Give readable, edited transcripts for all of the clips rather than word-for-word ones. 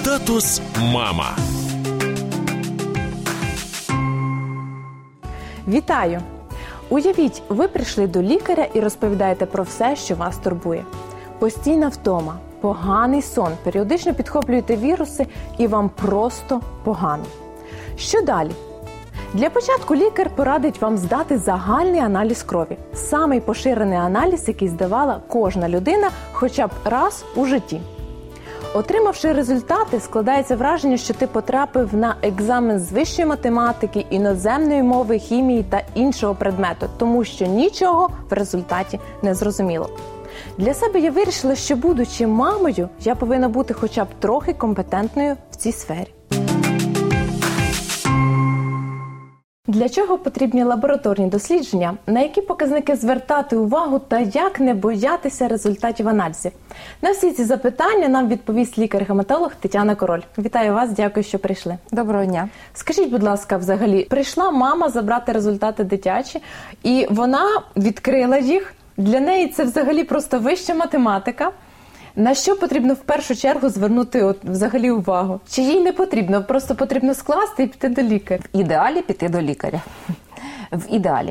Статус мама. Вітаю! Уявіть, ви прийшли до лікаря і розповідаєте про все, що вас турбує. Постійна втома, поганий сон, періодично підхоплюєте віруси і вам просто погано. Що далі? Для початку лікар порадить вам здати загальний аналіз крові. Самий поширений аналіз, який здавала кожна людина хоча б раз у житті. Отримавши результати, складається враження, що ти потрапив на екзамен з вищої математики, іноземної мови, хімії та іншого предмету, тому що нічого в результаті не зрозуміло. Для себе я вирішила, що будучи мамою, я повинна бути хоча б трохи компетентною в цій сфері. Для чого потрібні лабораторні дослідження, на які показники звертати увагу та як не боятися результатів аналізів? На всі ці запитання нам відповість лікар-гематолог Тетяна Король. Вітаю вас, дякую, що прийшли. Доброго дня. Скажіть, будь ласка, взагалі, прийшла мама забрати результати дитячі, і вона відкрила їх. Для неї це взагалі просто вища математика. На що потрібно в першу чергу звернути взагалі увагу? Чи їй не потрібно? Просто потрібно скласти і піти до лікаря? В ідеалі піти до лікаря. В ідеалі.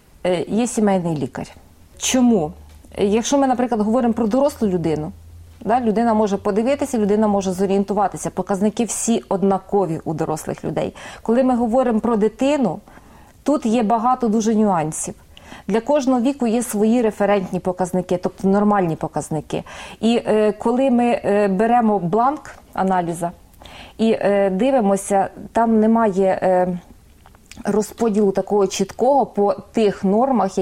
Є сімейний лікар. Чому? Якщо ми, наприклад, говоримо про дорослу людину, людина може подивитися, людина може зорієнтуватися. Показники всі однакові у дорослих людей. Коли ми говоримо про дитину, тут є багато дуже нюансів. Для кожного віку є свої референтні показники, тобто нормальні показники. І коли ми беремо бланк аналізу і дивимося, там немає розподілу такого чіткого по тих нормах,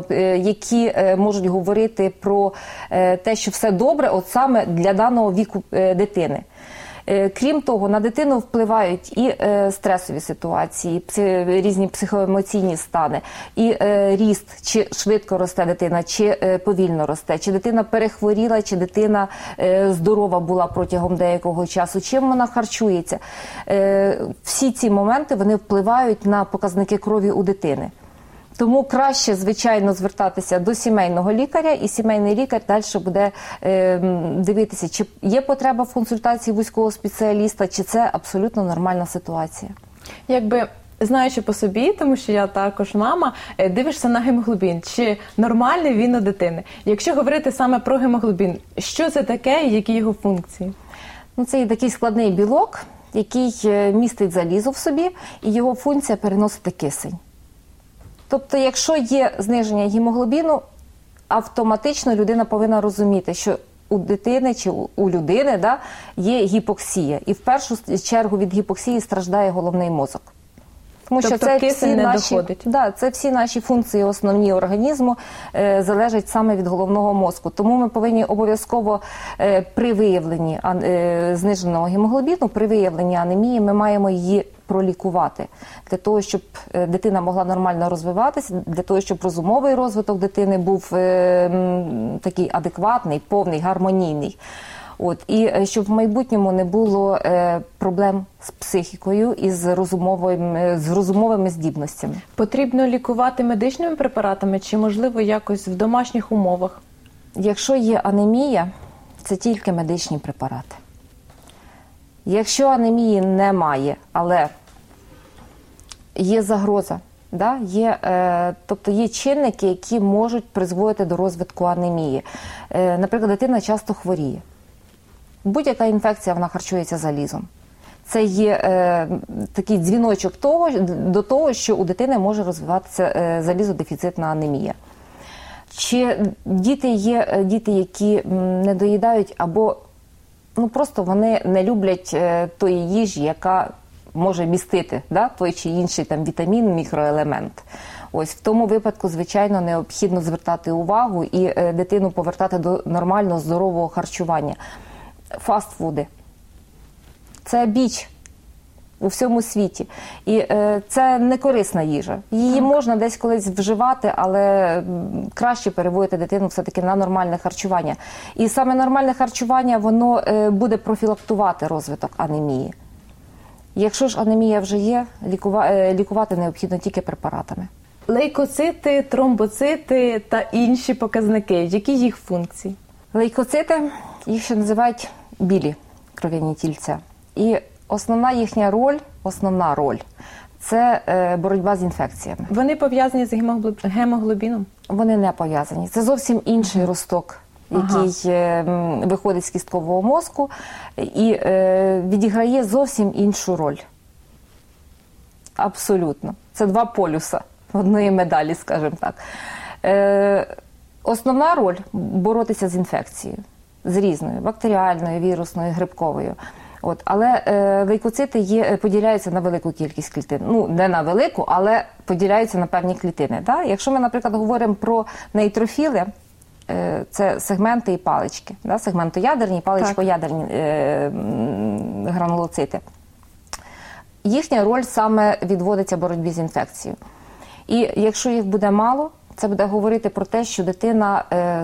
які можуть говорити про те, що все добре, от саме для даного віку дитини. Крім того, на дитину впливають і стресові ситуації, різні психоемоційні стани, і ріст, чи швидко росте дитина, чи повільно росте, чи дитина перехворіла, чи дитина здорова була протягом деякого часу, чим вона харчується. Всі ці моменти, вони впливають на показники крові у дитини. Тому краще, звичайно, звертатися до сімейного лікаря, і сімейний лікар далі буде дивитися, чи є потреба в консультації вузького спеціаліста, чи це абсолютно нормальна ситуація. Якби, знаючи по собі, тому що я також мама, дивишся на гемоглобін, чи нормальний він у дитини. Якщо говорити саме про гемоглобін, що це таке і які його функції? Це є такий складний білок, який містить залізо в собі, і його функція переносити кисень. Тобто, якщо є зниження гемоглобіну, автоматично людина повинна розуміти, що у дитини чи у людини є гіпоксія. І в першу чергу від гіпоксії страждає головний мозок. Тому тобто що це кисень не доходить? Це всі наші функції основні організму залежать саме від головного мозку. Тому ми повинні обов'язково при виявленні зниженого гемоглобіну, при виявленні анемії, ми маємо її пролікувати. Для того, щоб дитина могла нормально розвиватися, для того, щоб розумовий розвиток дитини був такий адекватний, повний, гармонійний. І щоб в майбутньому не було проблем з психікою і з розумовими здібностями. Потрібно лікувати медичними препаратами чи, можливо, якось в домашніх умовах? Якщо є анемія, це тільки медичні препарати. Якщо анемії немає, але є загроза, тобто є чинники, які можуть призводити до розвитку анемії. Наприклад, дитина часто хворіє. Будь-яка інфекція, вона харчується залізом. Це є такий дзвіночок до того, що у дитини може розвиватися залізодефіцитна анемія. Чи є діти, які не доїдають або просто вони не люблять тої їжі, яка може містити той чи інший вітамін, мікроелемент. В тому випадку, звичайно, необхідно звертати увагу і дитину повертати до нормального, здорового харчування. Фастфуди – це біч у всьому світі. І це не корисна їжа. Її можна десь колись вживати, але краще переводити дитину все-таки на нормальне харчування. І саме нормальне харчування, воно буде профілактувати розвиток анемії. Якщо ж анемія вже є, лікувати необхідно тільки препаратами. Лейкоцити, тромбоцити та інші показники. Які їх функції? Лейкоцити, їх ще називають білі кров'яні тільця. І основна їхня роль – це боротьба з інфекціями. Вони пов'язані з гемоглобіном? Вони не пов'язані. Це зовсім інший росток, який виходить з кісткового мозку і відіграє зовсім іншу роль. Абсолютно. Це два полюса одної медалі, скажімо так. Основна роль – боротися з інфекцією. З різною – бактеріальною, вірусною, грибковою. Але лейкоцити поділяються на велику кількість клітин. Ну, не на велику, але поділяються на певні клітини. Так? Якщо ми, наприклад, говоримо про нейтрофіли, це сегменти і палички. Да? Сегментоядерні і паличкоядерні гранулоцити. Їхня роль саме відводиться боротьбі з інфекцією. І якщо їх буде мало, це буде говорити про те, що дитина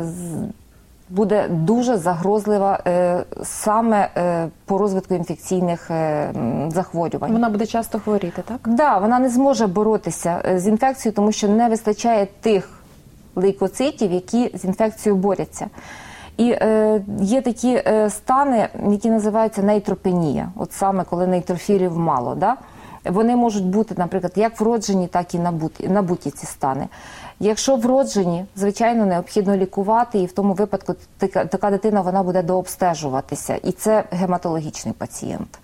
буде дуже загрозлива саме по розвитку інфекційних захворювань. Вона буде часто хворіти, так? Так, да, вона не зможе боротися з інфекцією, тому що не вистачає тих лейкоцитів, які з інфекцією борються. І є такі стани, які називаються нейтропенія, от саме коли нейтрофілів мало. Да? Вони можуть бути, наприклад, як вроджені, так і набуті ці стани. Якщо вроджені, звичайно, необхідно лікувати, і в тому випадку така дитина вона буде дообстежуватися, і це гематологічний пацієнт.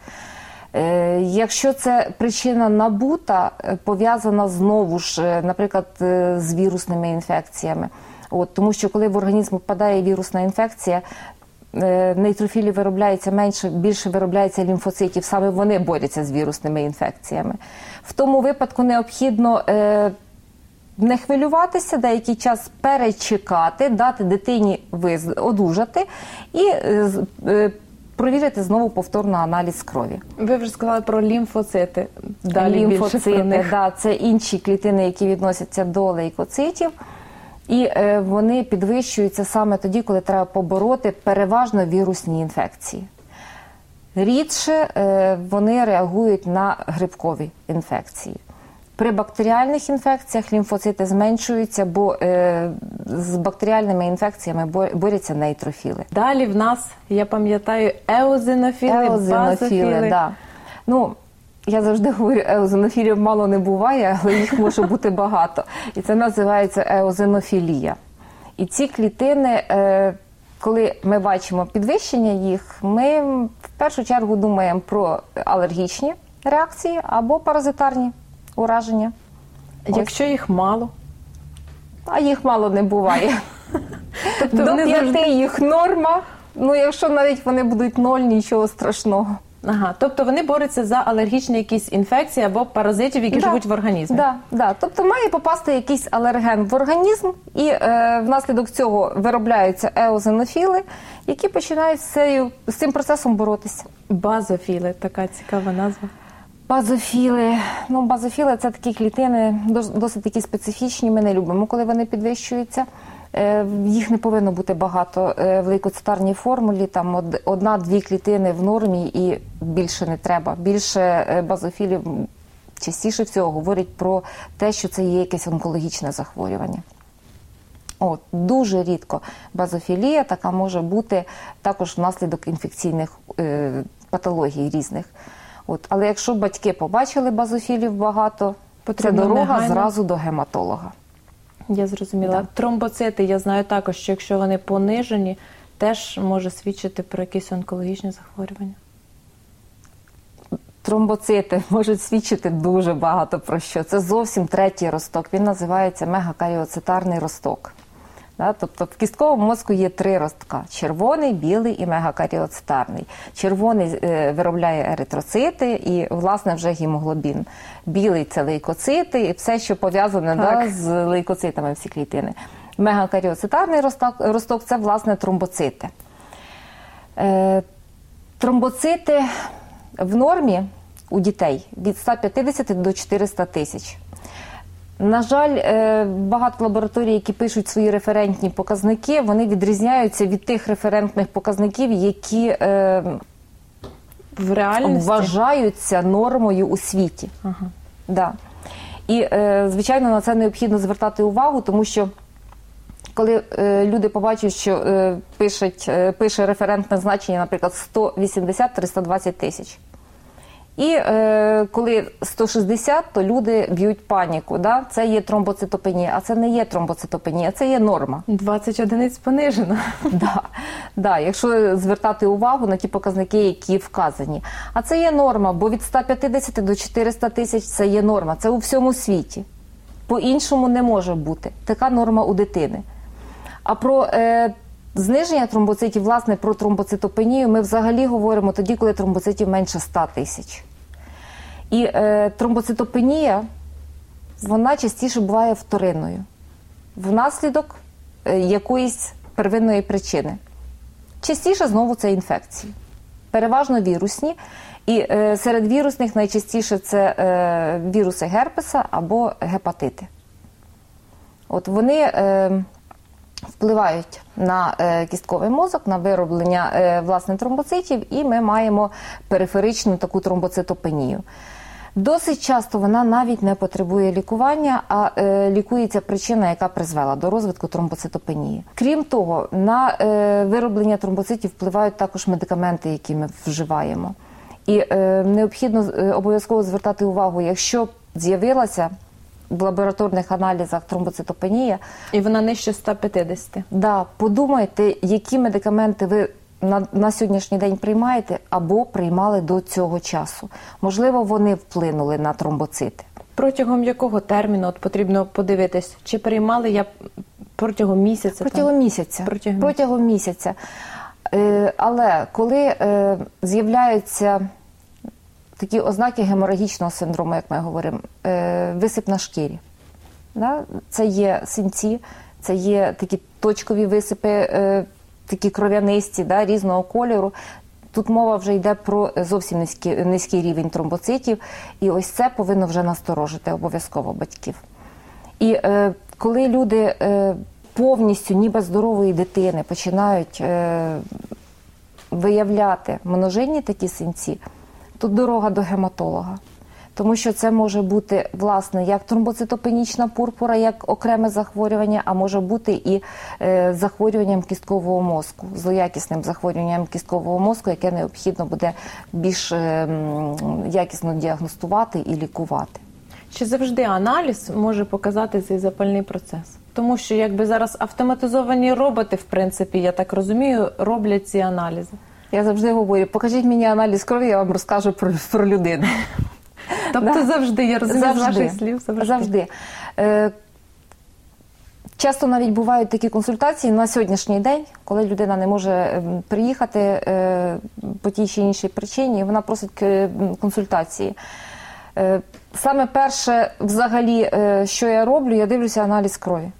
Якщо це причина набута, пов'язана знову ж, наприклад, з вірусними інфекціями, тому що коли в організм попадає вірусна інфекція, нейтрофілів виробляється менше, більше виробляється лімфоцитів, саме вони борються з вірусними інфекціями. В тому випадку необхідно не хвилюватися, деякий час перечекати, дати дитині одужати і провірити знову повторно аналіз крові. Ви вже сказали про лімфоцити. Далі лімфоцити, про них. Да, це інші клітини, які відносяться до лейкоцитів. І вони підвищуються саме тоді, коли треба побороти переважно вірусні інфекції. Рідше вони реагують на грибкові інфекції. При бактеріальних інфекціях лімфоцити зменшуються, бо з бактеріальними інфекціями борються нейтрофіли. Далі в нас, я пам'ятаю, еозинофіли, базофіли. Да. Ну, я завжди говорю, еозинофілів мало не буває, але їх може бути багато. І це називається еозинофілія. І ці клітини, коли ми бачимо підвищення їх, ми в першу чергу думаємо про алергічні реакції або паразитарні ураження. Якщо їх мало? А їх мало не буває. Тобто до 5 завжди... їх норма, ну якщо навіть вони будуть 0, нічого страшного. Ага, тобто вони борються за алергічні якісь інфекції або паразитів, які живуть в організмі? Да. Тобто має попасти якийсь алерген в організм, і внаслідок цього виробляються еозинофіли, які починають з цим процесом боротися. Базофіли, така цікава назва. Базофіли. Ну, базофіли – це такі клітини, досить такі специфічні, ми не любимо, коли вони підвищуються. Їх не повинно бути багато в лейкоцитарній формулі, там 1-2 клітини в нормі і більше не треба. Більше базофілів частіше всього говорять про те, що це є якесь онкологічне захворювання. Дуже рідко базофілія така може бути також внаслідок інфекційних патологій різних. Але якщо батьки побачили базофілів багато, це дорога зразу до гематолога. Я зрозуміла. Да. Тромбоцити, я знаю також, що якщо вони понижені, теж може свідчити про якісь онкологічні захворювання. Тромбоцити можуть свідчити дуже багато про що. Це зовсім третій росток. Він називається мегакаріоцитарний росток. Тобто в кістковому мозку є 3 ростка – червоний, білий і мегакаріоцитарний. Червоний виробляє еритроцити і, власне, вже гемоглобін. Білий – це лейкоцити і все, що пов'язане з лейкоцитами, всі клітини. Мегакаріоцитарний росток – це, власне, тромбоцити. Тромбоцити в нормі у дітей від 150 до 400 тисяч. На жаль, багато лабораторій, які пишуть свої референтні показники, вони відрізняються від тих референтних показників, які в реальності вважаються нормою у світі. Ага. Да. І, звичайно, на це необхідно звертати увагу, тому що коли люди побачать, що пише референтне значення, наприклад, 180-320 тисяч, І коли 160, то люди б'ють паніку. Да? Це є тромбоцитопенія, а це не є тромбоцитопенія, це є норма. 20 одиниць понижено. Да, якщо звертати увагу на ті показники, які вказані. А це є норма, бо від 150 до 400 тисяч це є норма. Це у всьому світі. По-іншому не може бути. Така норма у дитини. А про зниження тромбоцитів, власне, про тромбоцитопенію ми взагалі говоримо тоді, коли тромбоцитів менше 100 тисяч. І тромбоцитопенія, вона частіше буває вторинною. Внаслідок якоїсь первинної причини. Частіше, знову, це інфекції. Переважно вірусні. І серед вірусних найчастіше це віруси герпеса або гепатити. От вони впливають на кістковий мозок, на вироблення власне тромбоцитів, і ми маємо периферичну таку тромбоцитопенію. Досить часто вона навіть не потребує лікування, а лікується причина, яка призвела до розвитку тромбоцитопенії. Крім того, на вироблення тромбоцитів впливають також медикаменти, які ми вживаємо. І необхідно обов'язково звертати увагу, якщо з'явилася в лабораторних аналізах тромбоцитопенія. І вона нижче 150. Да, подумайте, які медикаменти ви на сьогоднішній день приймаєте або приймали до цього часу. Можливо, вони вплинули на тромбоцити. Протягом якого терміну от потрібно подивитись, чи приймали я протягом місяця? Протягом місяця. Протягом місяця. Але коли з'являються такі ознаки геморагічного синдрому, як ми говоримо, висип на шкірі. Да? Це є синці, це є такі точкові висипи, такі кров'янисті, да, різного кольору. Тут мова вже йде про зовсім низький рівень тромбоцитів, і ось це повинно вже насторожити обов'язково батьків. І коли люди повністю, ніби здорової дитини, починають виявляти множинні такі синці, тут дорога до гематолога. Тому що це може бути, власне, як тромбоцитопенічна пурпура, як окреме захворювання, а може бути і захворюванням кісткового мозку, злоякісним захворюванням кісткового мозку, яке необхідно буде більш якісно діагностувати і лікувати. Чи завжди аналіз може показати цей запальний процес? Тому що якби зараз автоматизовані роботи, в принципі, я так розумію, роблять ці аналізи. Я завжди говорю, покажіть мені аналіз крові, я вам розкажу про людину. Тобто завжди, я розумію з ваших слів. Завжди. Часто навіть бувають такі консультації на сьогоднішній день, коли людина не може приїхати по тій чи іншій причині, вона просить консультації. Саме перше, взагалі, що я роблю, я дивлюся аналіз крові.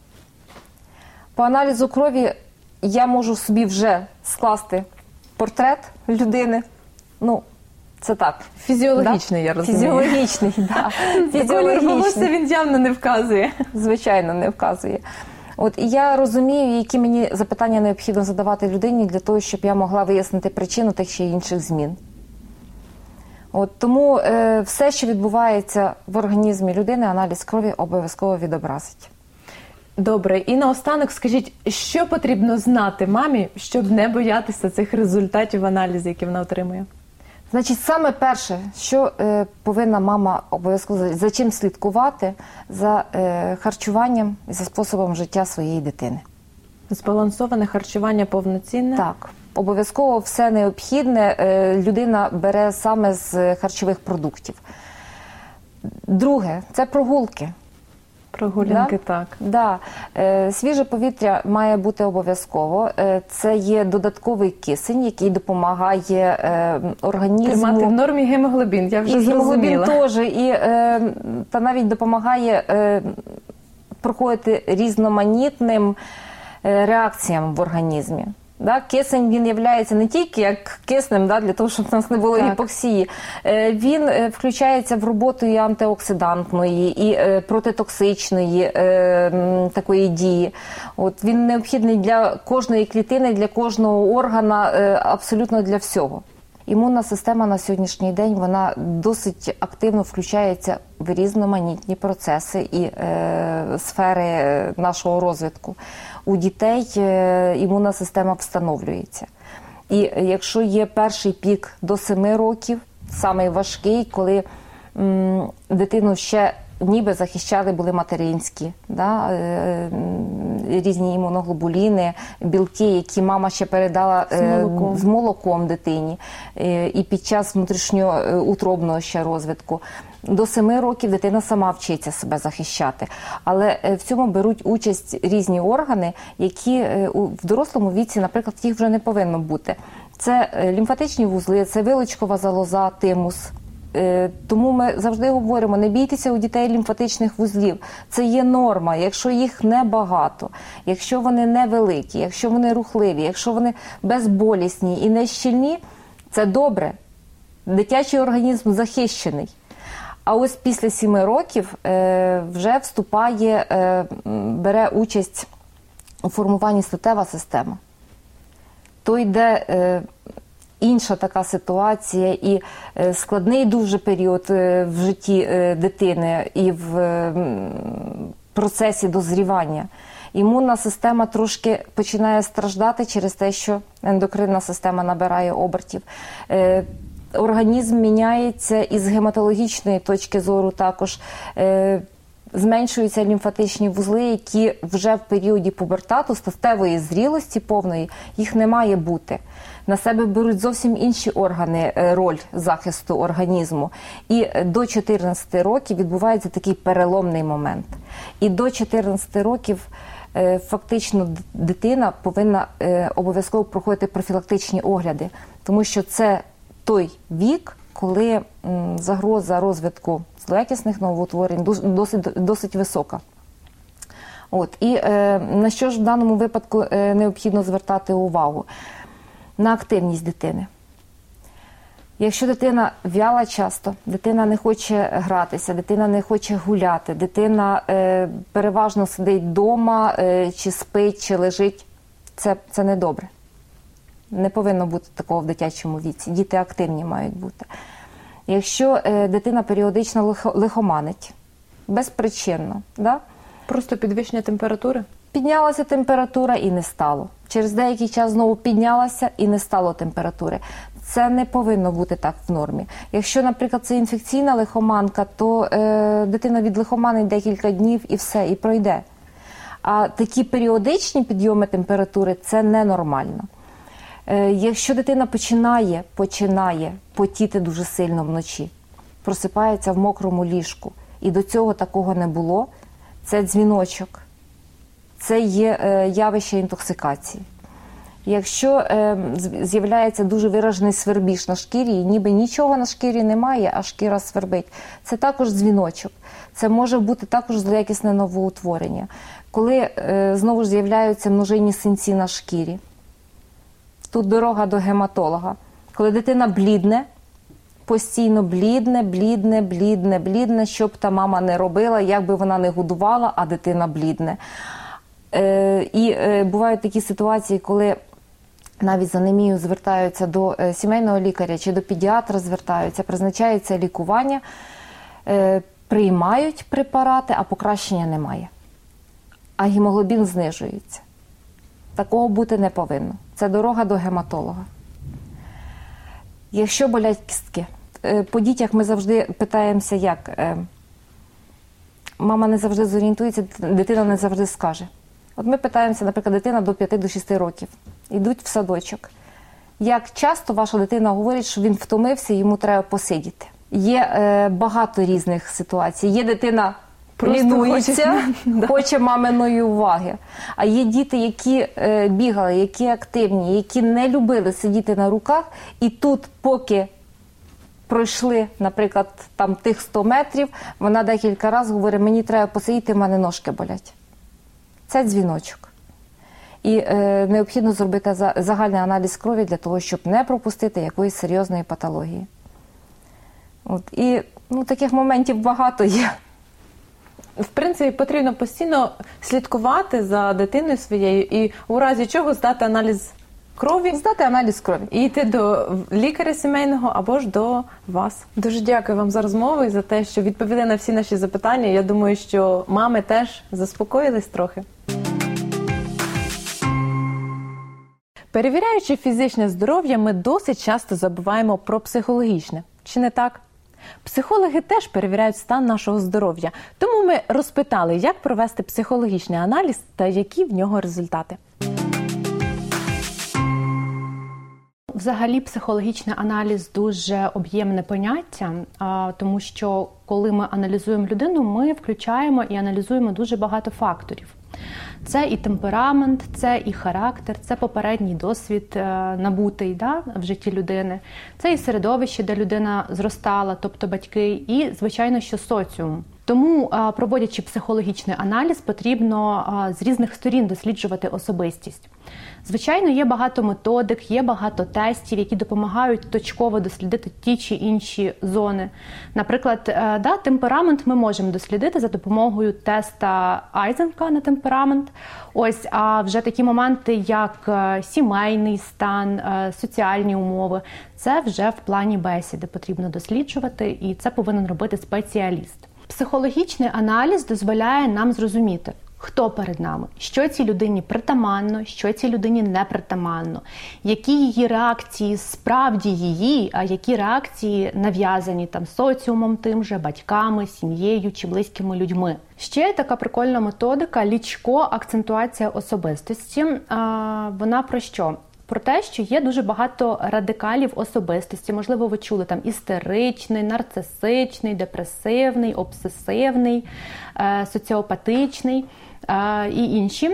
По аналізу крові я можу собі вже скласти портрет людини. Ну, це так. Фізіологічний, да? Я розумію. Фізіологічний, так. Да. Колір волосся він явно не вказує. Звичайно, не вказує. От, і я розумію, які мені запитання необхідно задавати людині для того, щоб я могла вияснити причину тих чи інших змін. От, тому все, що відбувається в організмі людини, аналіз крові обов'язково відобразить. Добре. І наостанок скажіть, що потрібно знати мамі, щоб не боятися цих результатів аналізу, які вона отримує? Значить, саме перше, що повинна мама обов'язково, за чим слідкувати, за харчуванням і за способом життя своєї дитини. Збалансоване харчування повноцінне? Так. Обов'язково все необхідне людина бере саме з харчових продуктів. Друге – це прогулки. Прогулянки, да? так. Да. Свіже повітря має бути обов'язково. Це є додатковий кисень, який допомагає організму. Тримати в нормі гемоглобін, я вже зрозуміла. Гемоглобін теж, та навіть допомагає проходити різноманітним реакціям в організмі. Да? Кисень, він є не тільки як киснем, да, для того, щоб у нас не було гіпоксії. Він включається в роботу і антиоксидантної, і протитоксичної такої дії. От, він необхідний для кожної клітини, для кожного органа, абсолютно для всього. Імунна система на сьогоднішній день, вона досить активно включається в різноманітні процеси і сфери нашого розвитку. У дітей імунна система встановлюється. І якщо є перший пік до 7 років, самий важкий, коли дитину ще ніби захищали були материнські, да? Різні імуноглобуліни, білки, які мама ще передала з молоком дитині і під час внутрішньоутробного ще розвитку. До 7 років дитина сама вчиться себе захищати. Але в цьому беруть участь різні органи, які в дорослому віці, наприклад, їх вже не повинно бути. Це лімфатичні вузли, це вилочкова залоза, тимус. Тому ми завжди говоримо, не бійтеся у дітей лімфатичних вузлів. Це є норма, якщо їх небагато, якщо вони невеликі, якщо вони рухливі, якщо вони безболісні і не щільні, це добре. Дитячий організм захищений. А ось після 7 років вже вступає, бере участь у формуванні статева система. То йде інша така ситуація і складний дуже період в житті дитини і в процесі дозрівання. Імунна система трошки починає страждати через те, що ендокринна система набирає обертів. Організм міняється і з гематологічної точки зору також. Зменшуються лімфатичні вузли, які вже в періоді пубертату, статевої зрілості повної, їх не має бути. На себе беруть зовсім інші органи роль захисту організму. І до 14 років відбувається такий переломний момент. І до 14 років фактично дитина повинна обов'язково проходити профілактичні огляди, тому що це той вік, коли загроза розвитку злоякісних новоутворень досить висока. І на що ж в даному випадку необхідно звертати увагу? На активність дитини. Якщо дитина в'яла часто, дитина не хоче гратися, дитина не хоче гуляти, дитина переважно сидить вдома, чи спить, чи лежить, це не добре. Не повинно бути такого в дитячому віці. Діти активні мають бути. Якщо дитина періодично лихоманить, безпричинно, да? Просто підвищення температури? Піднялася температура і не стало. Через деякий час знову піднялася і не стало температури. Це не повинно бути так в нормі. Якщо, наприклад, це інфекційна лихоманка, то дитина відлихоманить декілька днів і все, і пройде. А такі періодичні підйоми температури – це ненормально. Якщо дитина починає потіти дуже сильно вночі, просипається в мокрому ліжку, і до цього такого не було, це дзвіночок, це є явище інтоксикації. Якщо з'являється дуже виражений свербіж на шкірі, і ніби нічого на шкірі немає, а шкіра свербить, це також дзвіночок. Це може бути також злоякісне новоутворення. Коли знову ж з'являються множинні синці на шкірі, тут дорога до гематолога. Коли дитина блідне, постійно блідне, що б та мама не робила, як би вона не годувала, а дитина блідне. І бувають такі ситуації, коли навіть з анемією звертаються до сімейного лікаря чи до педіатра звертаються, призначається лікування, приймають препарати, а покращення немає. А гемоглобін знижується. Такого бути не повинно. Це дорога до гематолога. Якщо болять кістки, по дітях ми завжди питаємося, як. Мама не завжди зорієнтується, дитина не завжди скаже. От ми питаємося, наприклад, дитина до 5-6 років. Йдуть в садочок. Як часто ваша дитина говорить, що він втомився, йому треба посидіти? Є багато різних ситуацій. Є дитина лінується, хоче маминої уваги. А є діти, які бігали, які активні, які не любили сидіти на руках. І тут, поки пройшли, наприклад, там тих 100 метрів, вона декілька разів говорить, мені треба посидіти, в мене ножки болять. Це дзвіночок. І необхідно зробити загальний аналіз крові для того, щоб не пропустити якоїсь серйозної патології. І таких моментів багато є. В принципі, потрібно постійно слідкувати за дитиною своєю і у разі чого здати аналіз крові. Здати аналіз крові. І йти до лікаря сімейного або ж до вас. Дуже дякую вам за розмову і за те, що відповіли на всі наші запитання. Я думаю, що мами теж заспокоїлись трохи. Перевіряючи фізичне здоров'я, ми досить часто забуваємо про психологічне. Чи не так? Психологи теж перевіряють стан нашого здоров'я, тому ми розпитали, як провести психологічний аналіз та які в нього результати. Взагалі, психологічний аналіз дуже об'ємне поняття, тому що коли ми аналізуємо людину, ми включаємо і аналізуємо дуже багато факторів. Це і темперамент, це і характер, це попередній досвід набутий в житті людини, це і середовище, де людина зростала, тобто батьки, і, звичайно, що соціум. Тому, проводячи психологічний аналіз, потрібно з різних сторін досліджувати особистість. Звичайно, є багато методик, є багато тестів, які допомагають точково дослідити ті чи інші зони. Наприклад, темперамент ми можемо дослідити за допомогою теста Айзенка на темперамент. А вже такі моменти, як сімейний стан, соціальні умови, це вже в плані бесіди потрібно досліджувати, і це повинен робити спеціаліст. Психологічний аналіз дозволяє нам зрозуміти, хто перед нами, що цій людині притаманно, що цій людині не притаманно, які її реакції справді її, а які реакції нав'язані соціумом тим же, батьками, сім'єю чи близькими людьми. Ще є така прикольна методика Лічко «Акцентуація особистості». Вона про що? Про те, що є дуже багато радикалів особистості. Можливо, ви чули істеричний, нарцисичний, депресивний, обсесивний, соціопатичний і інші.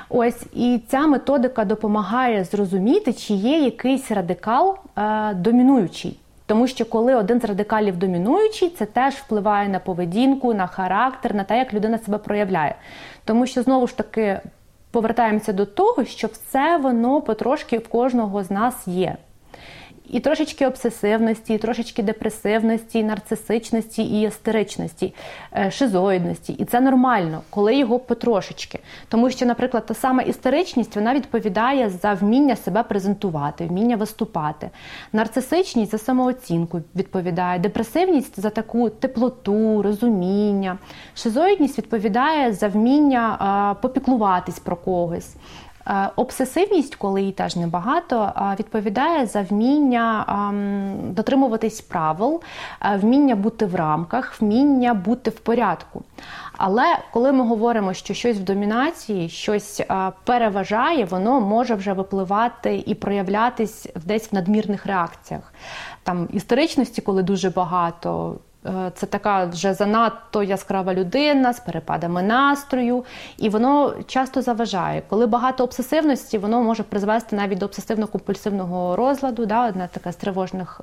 І ця методика допомагає зрозуміти, чи є якийсь радикал домінуючий. Тому що коли один з радикалів домінуючий, це теж впливає на поведінку, на характер, на те, як людина себе проявляє. Тому що, знову ж таки, повертаємося до того, що все воно потрошки в кожного з нас є. І трошечки обсесивності, і трошечки депресивності, і нарцисичності, і істеричності, шизоїдності. І це нормально, коли його потрошечки. Тому що, наприклад, та сама істеричність, вона відповідає за вміння себе презентувати, вміння виступати. Нарцисичність за самооцінку відповідає. Депресивність за таку теплоту, розуміння. Шизоїдність відповідає за вміння попіклуватись про когось. Обсесивність, коли її теж небагато, відповідає за вміння дотримуватись правил, вміння бути в рамках, вміння бути в порядку. Але коли ми говоримо, що щось в домінації, щось переважає, воно може вже випливати і проявлятись десь в надмірних реакціях. Істеричності, коли дуже багато, це така вже занадто яскрава людина з перепадами настрою, і воно часто заважає. Коли багато обсесивності, воно може призвести навіть до обсесивно-компульсивного розладу, одна така з тривожних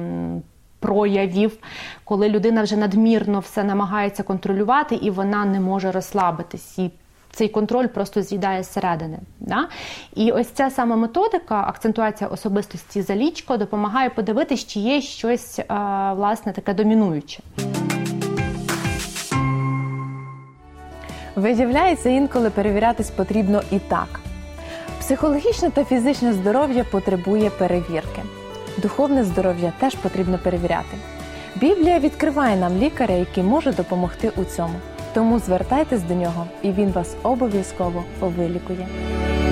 проявів, коли людина вже надмірно все намагається контролювати, і вона не може розслабитись. І цей контроль просто з'їдає зсередини. І ось ця сама методика, акцентуація особистості за Лічко, допомагає подивитись, чи є щось, власне, таке домінуюче. Виявляється, інколи перевірятись потрібно і так. Психологічне та фізичне здоров'я потребує перевірки. Духовне здоров'я теж потрібно перевіряти. Біблія відкриває нам лікаря, який може допомогти у цьому. Тому звертайтесь до нього, і він вас обов'язково вилікує.